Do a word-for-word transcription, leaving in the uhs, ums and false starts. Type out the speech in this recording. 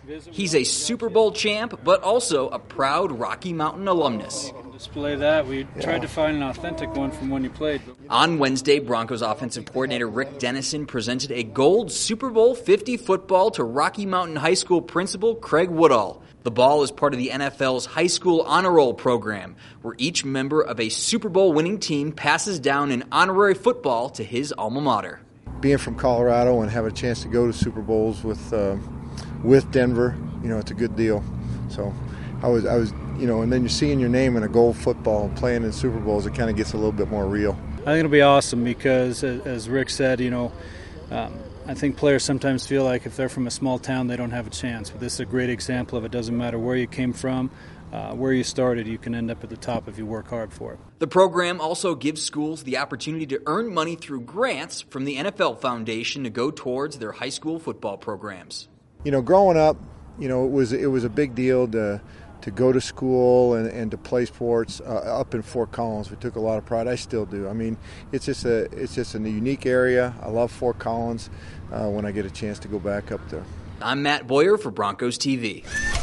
He's a Super Bowl champ, but also a proud Rocky Mountain alumnus. Display that. We Yeah. tried to find an authentic one from when you played. On Wednesday, Broncos offensive coordinator Rick Dennison presented a gold Super Bowl fifty football to Rocky Mountain High School principal Craig Woodall. The ball is part of the N F L's High School Honor Roll program, where each member of a Super Bowl winning team passes down an honorary football to his alma mater. Being from Colorado and have a chance to go to Super Bowls with uh, with Denver, you know, it's a good deal. So I was, I was, you know, and then you're seeing your name in a gold football playing in Super Bowls, it kind of gets a little bit more real. I think it'll be awesome because, as Rick said, you know, um, I think players sometimes feel like if they're from a small town, they don't have a chance. But this is a great example of it doesn't matter where you came from, uh, where you started, you can end up at the top if you work hard for it. The program also gives schools the opportunity to earn money through grants from the N F L Foundation to go towards their high school football programs. You know, growing up, you know, it was it was a big deal to to go to school and, and to play sports uh, up in Fort Collins. We took a lot of pride. I still do. I mean, it's just a it's just a unique area. I love Fort Collins uh, when I get a chance to go back up there. I'm Matt Boyer for Broncos T V.